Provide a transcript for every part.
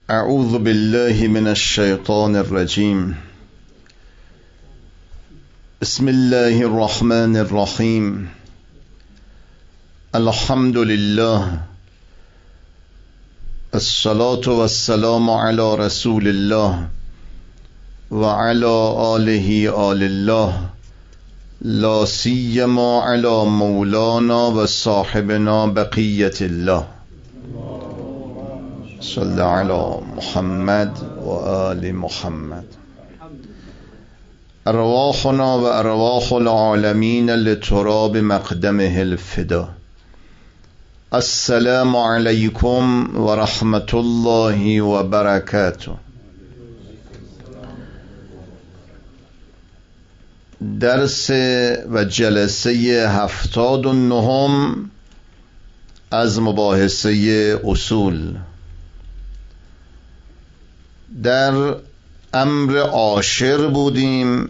اعوذ بالله من الشیطان الرجیم. بسم الله الرحمن الرحیم. الحمد لله، الصلاة والسلام علی رسول الله و علی آله آل الله، لا سیما علی مولانا و صاحبنا بقیت الله. صلی علی محمد و آل محمد. ارواحنا و ارواح العالمین لتراب مقدمه الفدا. السلام علیکم و رحمت الله و برکاته. درس و جلسه 79 از مباحثه اصول. در امر عاشر بودیم،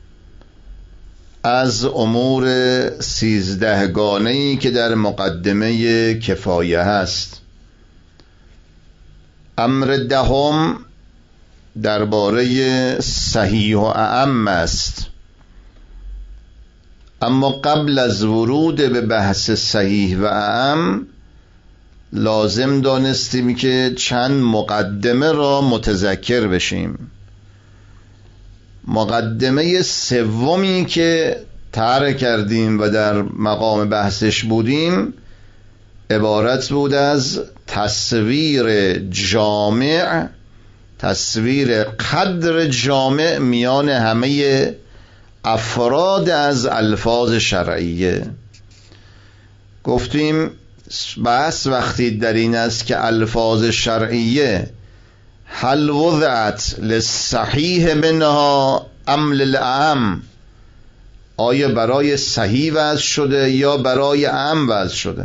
از امور 13 گانه‌ای که در مقدمه کفایه هست. امر دهم درباره صحیح و اعم است، اما قبل از ورود به بحث صحیح و اعم لازم دانستیم که چند مقدمه را متذکر بشیم. مقدمه سومی که طرح کردیم و در مقام بحثش بودیم عبارت بود از تصویر جامع، تصویر قدر جامع میان همه افراد از الفاظ شرعیه. گفتیم بحث وقتی در این است که الفاظ شرعیه هل وضعت للصحیح منها ام للأعم، آیا برای صحیح وضع شده یا برای اعم وضع شده.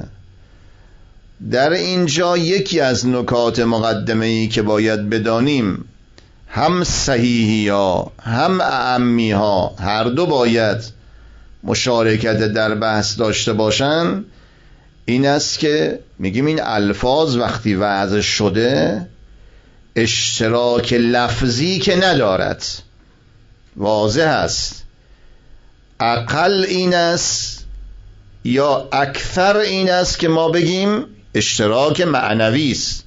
در اینجا یکی از نکات مقدمه‌ای که باید بدانیم، هم صحیحی ها هم اعمی ها هر دو باید مشارکت در بحث داشته باشند. این است که میگیم این الفاظ وقتی وضع شده اشتراک لفظی که ندارد، واضح است. اقل این است یا اکثر این است که ما بگیم اشتراک معنوی است.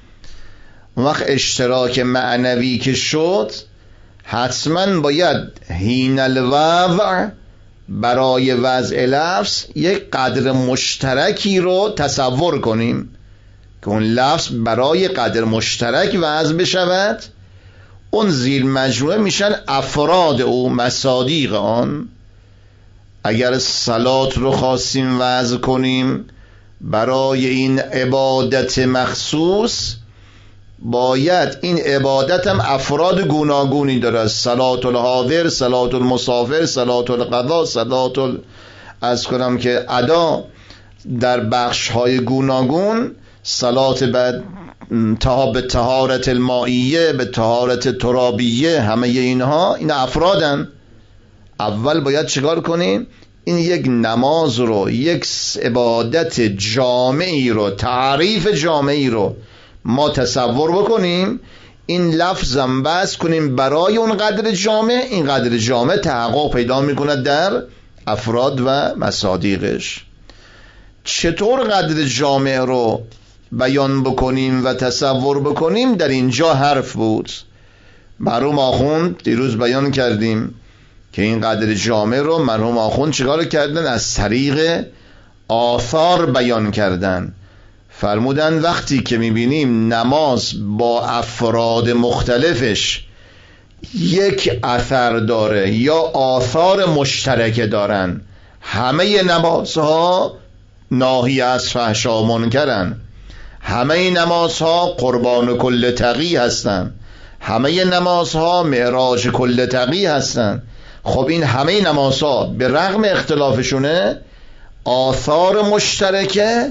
وقت اشتراک معنوی که شد حتما باید حین الوضع برای وضع لفظ یک قدر مشترکی رو تصور کنیم که اون لفظ برای قدر مشترک وضع بشود. اون زیر مجموعه میشن افراد او، مصادیق آن. اگر صلات رو خواستیم وضع کنیم برای این عبادت مخصوص، باید این عبادت هم افراد گوناگونی داره. صلات الحاضر، صلات المسافر، صلات القضا، صلات از کنم که ادا در بخش های گوناگون، صلات به طهارت المائیه، به طهارت ترابیه، همه اینها این افرادن. اول باید چیکار کنیم؟ این یک نماز رو، یک عبادت جامعی رو، تعریف جامعی رو ما تصور بکنیم، این لفظم بس کنیم برای اون قدر جامع. این قدر جامع تحقق پیدا میکند در افراد و مصادیقش. چطور قدر جامع رو بیان بکنیم و تصور بکنیم؟ در اینجا حرف بود. مرحوم آخوند دیروز بیان کردیم که این قدر جامع رو مرحوم آخوند چیکار کردن؟ از طریق آثار بیان کردن. فرمودن وقتی که میبینیم نماز با افراد مختلفش یک اثر داره یا آثار مشترک دارن، همه نمازها ناهی از فحشا و منکرن، همه نمازها قربان کل تقی هستن، همه نمازها معراج کل تقی هستن. خب این همه نمازها به رغم اختلافشونه آثار مشترکه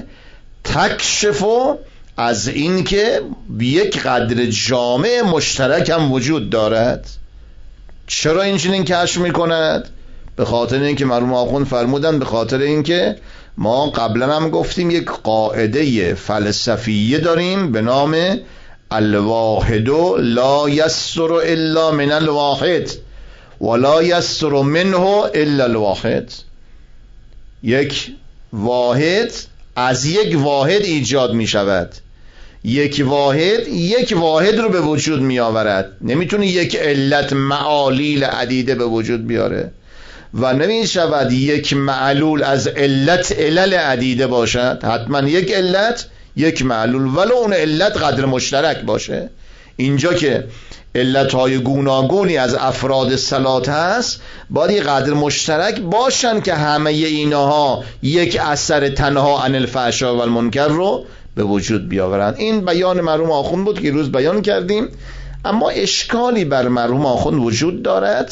تکشفو از این که یک قدر جامع مشترک هم وجود دارد. چرا این کشف میکند؟ به خاطر اینکه مرحوم آخوند فرمودن به خاطر اینکه ما قبلا هم گفتیم یک قاعده فلسفیه داریم به نام الواحد لا یستر الا من الواحد ولا یستر منه الا الواحد. یک واحد از یک واحد ایجاد می شود، یک واحد رو به وجود می آورد. نمیتونه یک علت معالیل عدیده به وجود بیاره و نمی شود یک معلول از علل عدیده باشد. حتما یک علت یک معلول، ولو اون علت قدر مشترک باشه. اینجا که علتهای گوناگونی از افراد صلات هست، باید یک قدر مشترک باشن که همه اینها یک اثر تنها عن الفحشاء و المنکر رو به وجود بیاورن. این بیان مرحوم آخوند بود که روز بیان کردیم. اما اشکالی بر مرحوم آخوند وجود دارد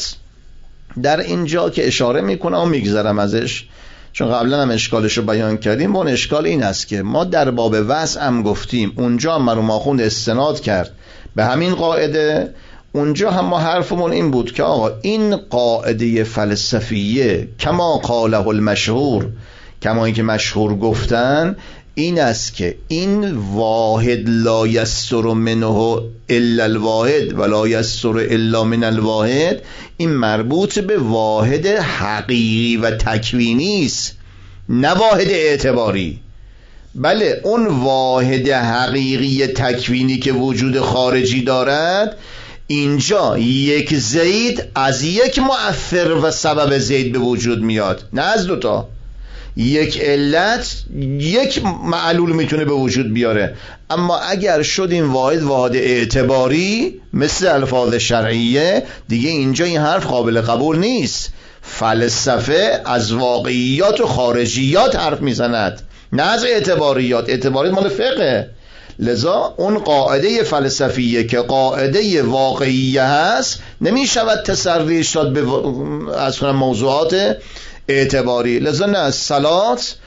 در اینجا که اشاره میکنم و میگذرم ازش، چون قبلا هم اشکالش رو بیان کردیم. اون اشکال این است که ما در باب وضع هم گفتیم، اونجا مرحوم آخوند استناد کرد به همین قاعده. اونجا هم ما حرفمون این بود که آقا این قاعده فلسفیه کما قاله المشهور، کما اینکه مشهور گفتن، این است که این واحد لا یستر منه الا الواحد ولا یستر الا من الواحد، این مربوط به واحد حقیقی و تکوینی است، نه واحد اعتباری. بله اون واحد حقیقی تکوینی که وجود خارجی دارد، اینجا یک زید از یک مؤثر و سبب زید به وجود میاد، نه از دوتا. یک علت یک معلول میتونه به وجود بیاره. اما اگر شد این واحد اعتباری مثل الفاظ شرعیه، دیگه اینجا این حرف قابل قبول نیست. فلسفه از واقعیات و خارجیات حرف میزند، نه از اعتباریات. اعتباریات مال فقه. لذا اون قاعده فلسفیه که قاعده واقعیه هست، نمیشود تسریش داد به از موضوعات اعتباری. لذا نه، صلات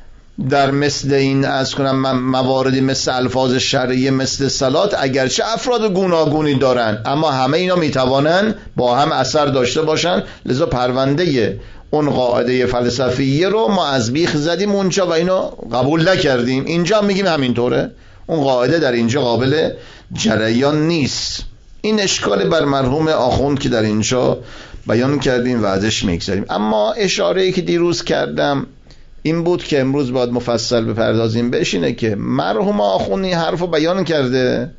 در مثل این از کنم مواردی مثل الفاظ شرعیه مثل صلات، اگرچه افراد گوناگونی دارن، اما همه اینا میتوانن با هم اثر داشته باشن. لذا پرونده اون قاعده فلسفیه رو ما از بیخ زدیم اونجا و اینو قبول نکردیم. اینجا میگیم همینطوره، اون قاعده در اینجا قابل جریان نیست. این اشکال بر مرحوم آخوند که در اینجا بیان کردیم و ازش میگذاریم. اما اشاره‌ای که دیروز کردم این بود که امروز باید مفصل بپردازیم بهش، اینه که مرحوم آخوند این حرف رو بیان کرده،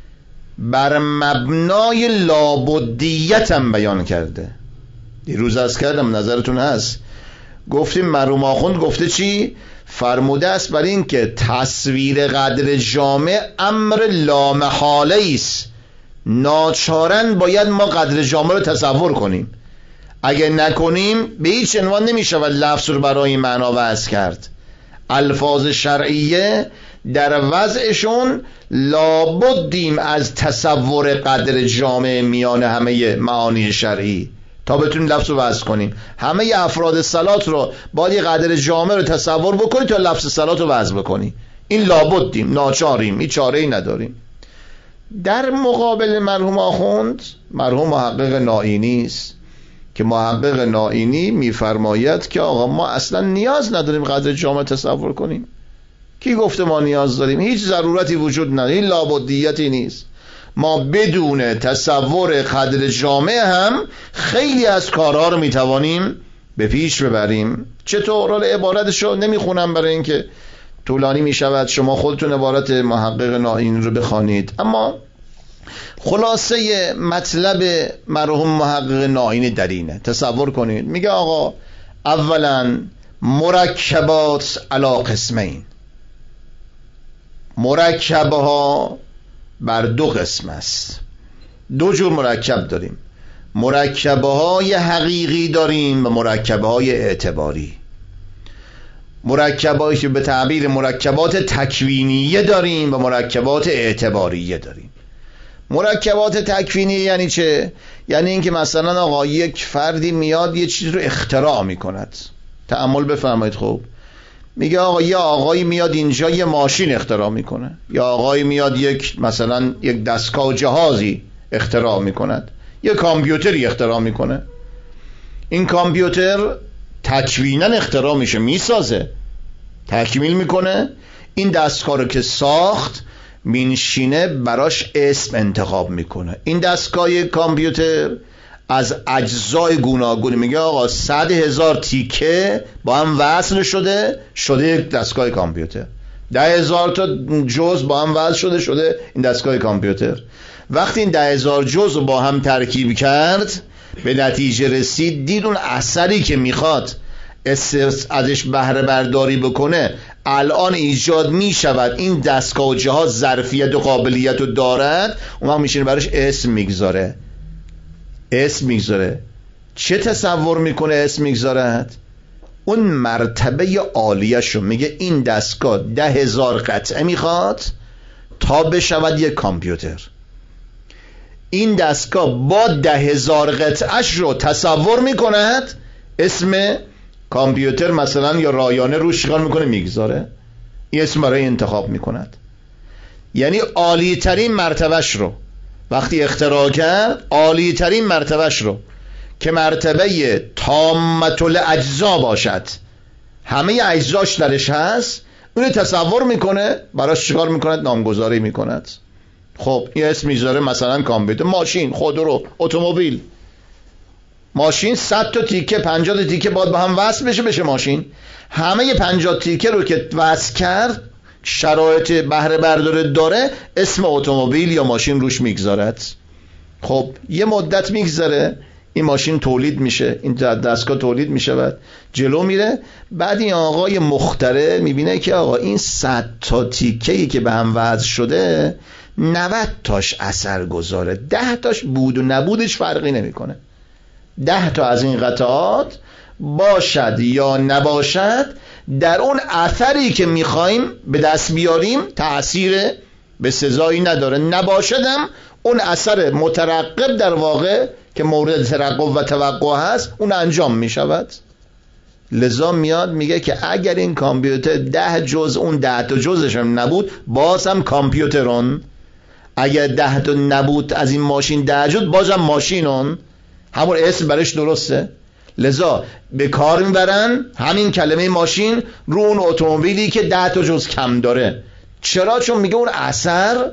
بر مبنای لابدیت هم بیان کرده. دیروز از کردم، نظرتون هست، گفتیم مرحوم آخوند گفته چی؟ فرموده است بر این که تصویر قدر جامع امر لامحاله است، ناچارن باید ما قدر جامع رو تصور کنیم. اگه نکنیم به هیچ عنوان نمیشود لفظ رو برای معنا وضع کرد. الفاظ شرعیه در وضعشون لابدیم از تصور قدر جامع میان همه معانی شرعی تا بتونیم لفظ رو وضع کنیم. همه افراد صلات رو باید قدر جامع رو تصور بکنی تا لفظ صلات رو وضع بکنی. این لابدیم، ناچاریم، این چاره‌ای نداریم. در مقابل مرحوم آخوند، مرحوم محقق نائینی است که محقق نائینی میفرماید که آقا ما اصلا نیاز نداریم قدر جامع تصور کنیم. کی گفته ما نیاز داریم؟ هیچ ضرورتی وجود نداره، این لابدیتی نیست. ما بدون تصور قدر جامع هم خیلی از کارها رو میتوانیم به پیش ببریم. چطور؟ حالا عبارتشو نمیخونم برای اینکه طولانی میشود، شما خودتون عبارت محقق نائینی رو بخوانید. اما خلاصه مطلب مرحوم محقق نائینی در اینه. تصور کنید میگه آقا اولا مرکبات علی قسمین، مرکبها بر دو قسم است. دو جور مرکب داریم، مرکبهای حقیقی داریم و مرکبهای اعتباری. مرکبایی که به تعبیر مرکبات تکوینیه داریم و مرکبات اعتباریه داریم. مرکبات تکوینی یعنی چه؟ یعنی اینکه مثلا آقا یک فردی میاد یه چیز رو اختراع میکند. تأمل بفرمایید. خوب میگه آقا یه آقایی میاد اینجا یه ماشین اختراع میکنه، یا آقایی میاد مثلا یک دستگاه جهازی اختراع میکند، یه کامپیوتری اختراع میکنه. این کامپیوتر تکوینا اختراع میشه، میسازه، تکمیل میکنه. این دستگاه رو که ساخت مینشینه براش اسم انتخاب میکنه. این دستگاه کامپیوتر از اجزای گوناگون میگه آقا 100,000 تیکه با هم وصل شده یک دستگاه کامپیوتر، 10,000 تا جزء با هم وصل شده این دستگاه کامپیوتر. وقتی این 10,000 جزء با هم ترکیب کرد به نتیجه رسید، دید اون اثری که میخواد ازش بهره برداری بکنه الان ایجاد میشود، این دستگاه و جهاز ظرفیت و قابلیت رو دارد، اون وقت میشینه براش اسم میگذاره. چه تصور میکنه اسم میگذارد؟ اون مرتبه عالیش رو میگه این دستگاه 10,000 قطعه میخواد تا بشود یک کامپیوتر. این دستگاه با 10,000 قطعهش رو تصور میکند، اسم کامپیوتر مثلا یا رایانه روش شغال میکنه میگذاره، این اسم برای انتخاب میکند. یعنی عالی ترین مرتبهش رو وقتی اختراع کرد، عالی ترین مرتبهش رو که مرتبه تامة الاجزا باشد، همه اجزاش درش هست، اون تصور میکنه، براش چیکار میکند؟ نامگذاری میکند. خب یه اسم میذاره مثلا کامپیوتر، ماشین، خودرو، اتومبیل. ماشین 100 تا تیکه 50 تا تیکه باید با هم وصل بشه ماشین. همه 50 تیکه رو که وصل کرد، شرایط بهره برداری داره، اسم اتومبیل یا ماشین روش میگذارد. خب یه مدت میگذره، این ماشین تولید میشه، این دستگاه تولید میشه، جلو میره. بعد این آقای مخترع میبینه که آقا این 100 تا تیکه‌ای که به هم وصل شده 90 تاش اثر گذاره، 10 تاش بود و نبودش فرقی نمیکنه. 10 تا از این قطعات باشد یا نباشد در اون اثری که میخوایم به دست بیاریم تأثیر به سزایی نداره، نباشدم اون اثر مترقب در واقع که مورد ترقب و توقع هست اون انجام میشود. لذا میاد میگه که اگر این کامپیوتر 10 جزء اون 10 تا جزءش هم نبود بازم کامپیوترون، اگر 10 تا نبود از این ماشین 10 جزء بازم ماشینون، همون اسم برش درسته. لذا به کار میبرن همین کلمه ماشین رو اون اتومبیلی که 10 تا جزء کم داره. چرا؟ چون میگه اون اثر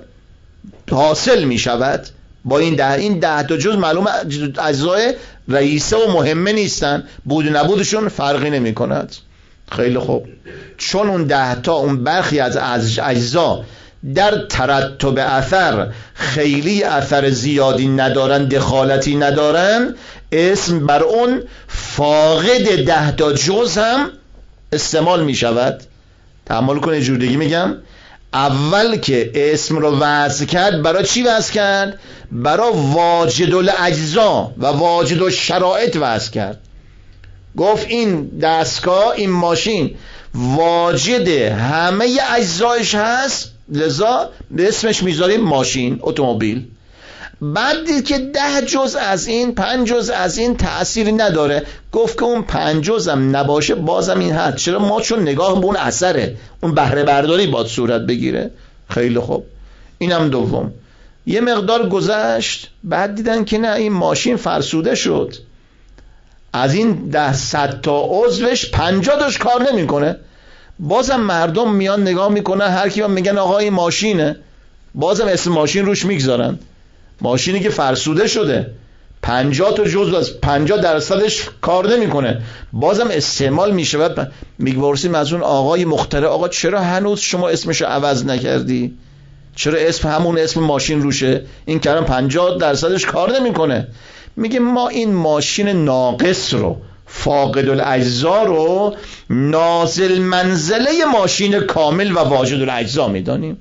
حاصل میشود با این 10 تا جزء معلومه اجزای رئیسه و مهمه نیستن، بود و نبودشون فرقی نمی کند. خیلی خوب، چون اون 10 تا اون برخی از اجزا در ترتب اثر خیلی اثر زیادی ندارن، دخالتی ندارن، اسم بر اون فاقد 10 تا جزء هم استعمال می شود. تحمل کنه جور دیگه میگم، اول که اسم رو وضع کرد برای چی وضع کرد؟ برای واجد الاجزا و واجد الشرائط وضع کرد. گفت این دستگاه، این ماشین واجد همه اجزایش هست، لذا به اسمش میذاریم ماشین، اتومبیل. بعد دید که 10 جزء از این 5 جزء از این تأثیری نداره، گفت که اون 5 جزء هم نباشه بازم این هست. چرا؟ ما چون نگاه به اون اثره، اون بهره برداری باید صورت بگیره. خیلی خوب، اینم دوم. یه مقدار گذشت، بعد دیدن که نه، این ماشین فرسوده شد، از این 100 تا عضوش 50 تاش کار نمیکنه. بازم مردم میان نگاه میکنن، هر کی میگن آقا این ماشینه، بازم اسم ماشین روش میگذارن. ماشینی که فرسوده شده 50 تا جزء از 50% کار نمیکنه، بازم استعمال میشه. میگورسیم از اون آقای مخترع، آقا چرا هنوز شما اسمشو عوض نکردی؟ چرا اسم همون اسم ماشین روشه؟ این کلام 50% کار نمیکنه. میگه ما این ماشین ناقص رو، فاقد الاجزا رو نازل منزله ماشین کامل و واجد الاجزا میدانیم.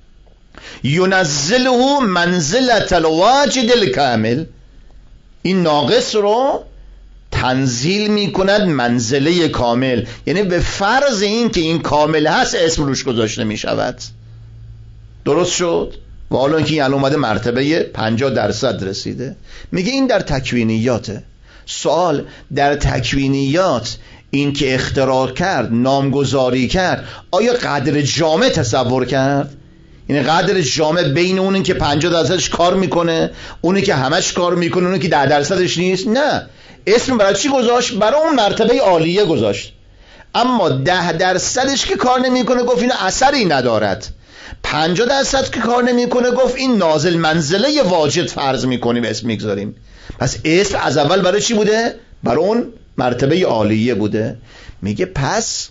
ینزله منزلة الواجد الکامل، این ناقص رو تنزیل میکند منزله کامل، یعنی به فرض این که این کامل هست اسم روش گذاشته میشود. درست شد؟ و حالا اینکه این اومده مرتبه 50% رسیده. میگه این در تکوینیاته. سوال، در تکوینیات این که اختراع کرد، نامگذاری کرد، آیا قدر جامع تصور کرد؟ یعنی قدر جامع بین اونی که 50%ش کار میکنه، اونی که همش کار میکنه، اونی که 10%ش نیست؟ نه، اسم برای چی گذاشت؟ برای اون مرتبه عالیه گذاشت. اما 10%ش که کار نمیکنه گفت این اثری ندارد. 50% که کار نمیکنه گفت این نازل منزله واجد فرض میکنیم، اسم میگذاریم. پس اسم از اول برای چی بوده؟ برای اون مرتبه عالیه بوده. میگه پس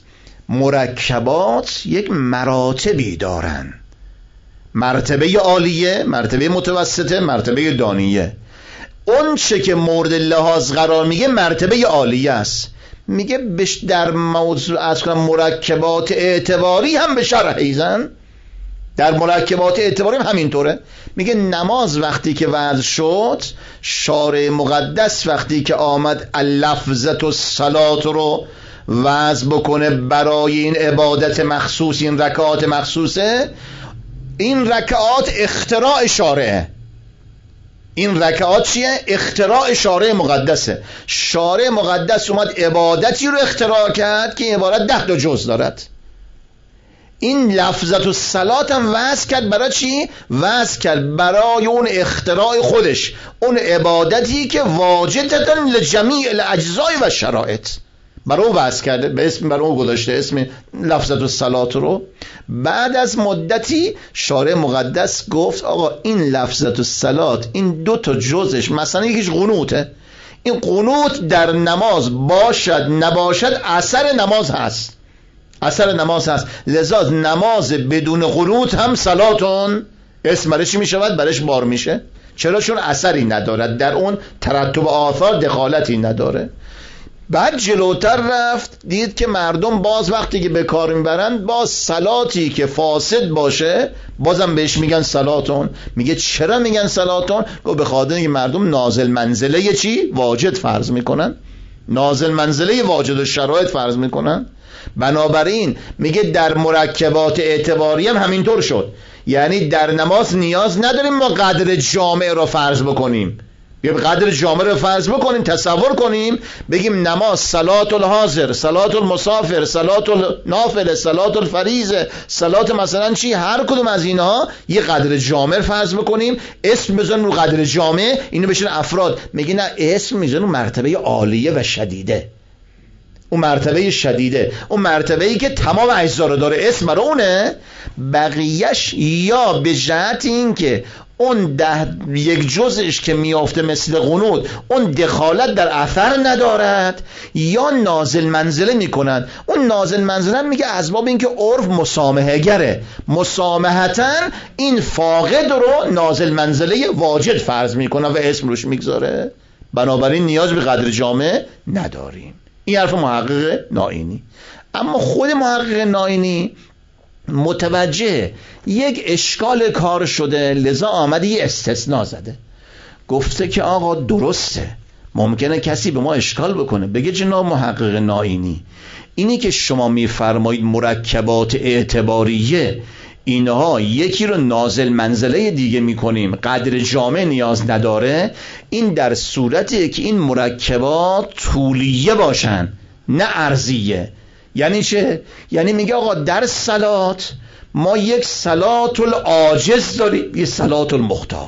مرکبات یک مراتبی دارن، مرتبه عالیه، مرتبه متوسطه، مرتبه دانیه. اون چه که مورد لحاظ قرار میگه مرتبه عالیه است. میگه در موضوع از مرکبات اعتباری هم به شرح ایزن، در مرکبات اعتباری هم همینطوره. میگه نماز وقتی که وضع شد، شارع مقدس وقتی که آمد اللفظت و الصلات رو وضع بکنه برای این عبادت مخصوص، این رکعات مخصوصه، این رکعات اختراع شارعه. این رکعات چیه؟ اختراع شارع مقدسه. شارع مقدس اومد عبادتی رو اختراع کرد که این عبادت 10 جز دارد. این لفظت و صلات هم وضع کرد برای چی؟ وضع کرد برای اون اختراع خودش، اون عبادتی که واجدتن لجمیع الاجزاء و شرایط، برای اون وضع کرده، به اسم برای اون گذاشته اسم لفظت و صلات رو. بعد از مدتی شارع مقدس گفت آقا این لفظت و صلات، این 2 جزش، مثلا یکیش قنوته، این قنوت در نماز باشد نباشد اثر نماز هست، اثر نماز هست. لذا نماز بدون قنوت هم صلاتون اسم برش می شود، برش بار میشه. چرا؟ چون اثری ندارد، در اون ترتب آثار دخالتی نداره. بعد جلوتر رفت دید که مردم باز وقتی که به کار میبرند، باز صلاتی که فاسد باشه بازم بهش میگن صلاتون. میگه چرا میگن صلاتون؟ گفت به خاطر اینکه مردم نازل منزله چی؟ واجد فرض میکنن، نازل منزله واجد و شرایط فرض میکنن. بنابراین میگه در مرکبات اعتباری هم همینطور شد. یعنی در نماز نیاز نداریم ما قدر جامع رو فرض بکنیم، بیا قدر جامع رو فرض بکنیم، تصور کنیم، بگیم نماز صلات الحاضر، صلات المسافر، صلات النافله، صلات الفریضه، صلات مثلا چی، هر کدوم از اینها یه قدر جامع فرض بکنیم، اسم بزنیم رو قدر جامع، اینو بشن افراد. میگه نه، اسم میزنیم مرتبه عالیه و شدیده، اون مرتبه شدیده، اون مرتبه‌ای که تمام اجزا رو داره، اسم برای اونه. بقیهش یا به جهت این که اون 1 جزش که میافته مثل قنوت اون دخالت در اثر ندارد، یا نازل منزله میکنن. اون نازل منزله میگه از باب این که عرف مسامحه گره، مسامحتاً این فاقد رو نازل منزله واجد فرض میکنه و اسم روش میگذاره. بنابراین نیاز به قدر جامع نداریم. این حرف محقق نائینی. اما خود محقق نائینی متوجه یک اشکال کار شده، لذا آمده یه استثناء زده، گفته که آقا درسته، ممکنه کسی به ما اشکال بکنه، بگه جناب محقق نائینی، اینی که شما میفرمایید مرکبات اعتباریه اینها یکی رو نازل منزله دیگه میکنیم، قدر جامع نیاز نداره، این در صورتی که این مرکبات طولیه باشن نه عرضیه. یعنی چه؟ یعنی میگه آقا در صلات ما یک صلات العاجز داریم، یک صلات المختار.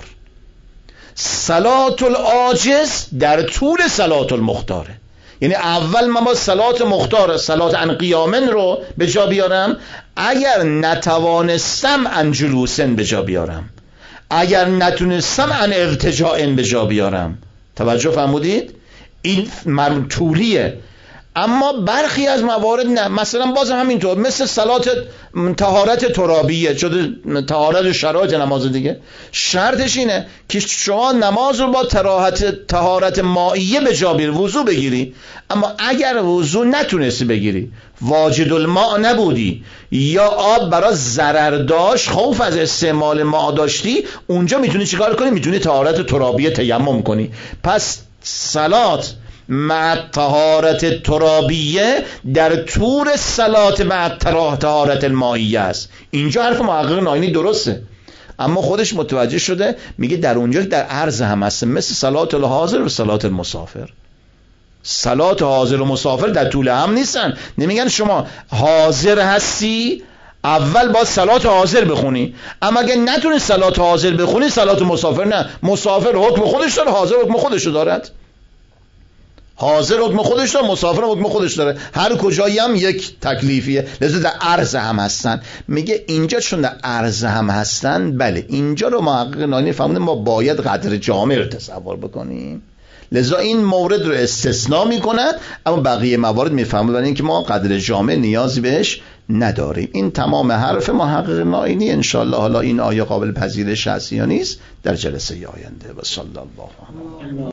صلات العاجز در طول صلات المختاره، یعنی اول من با صلات مختار، صلات عن قیامن رو به جا بیارم، اگر نتوانستم عن جلوسن به جا بیارم، اگر نتونستم عن ارتجاعن به جا بیارم. توجه فرمودید؟ این طولیه. اما برخی از موارد نه، مثلا باز همینطور، مثل صلات طهارت ترابیه، شده طهارت شرایط نماز دیگه، شرطش اینه که شما نماز رو با طهارت مائیه به جا بیاری، وضو بگیری. اما اگر وضو نتونستی بگیری، واجد الماء نبودی، یا آب برای ضرر داشت، خوف از استعمال ماء داشتی، اونجا میتونی چیکار کنی؟ میتونی طهارت ترابیه تیمم کنی. پس صلات مع طهارت ترابیه در طور صلات مع طهارت المائیه است. اینجا حرف محقق نائینی درسته، اما خودش متوجه شده، میگه در اونجا در عرض هم هست، مثل صلات الحاضر و صلات المسافر. صلات حاضر و مسافر در طول هم نیستن. نمیگن شما حاضر هستی اول باید صلات حاضر بخونی، اما اگه نتونی صلات حاضر بخونی صلات مسافر نه. مسافر حکم خودش داره، حاضر حکم خودش دارد. حاضر حکم خودش داره، مسافر حکم خودش داره، هر کجایی هم یک تکلیفیه، لذا در عرض هم هستن. میگه اینجا چون در عرض هم هستن، بله اینجا رو محقق نایینی فهمیده ما باید قدر جامع رو تصور بکنیم، لذا این مورد رو استثناء میکند، اما بقیه موارد میفهمونن این که ما قدر جامع نیازی بهش نداریم. این تمام حرف محقق نایینی. انشالله حالا این آیه قابل پذیرش هست یا نیست در جلسه آینده. و صلی الله علیه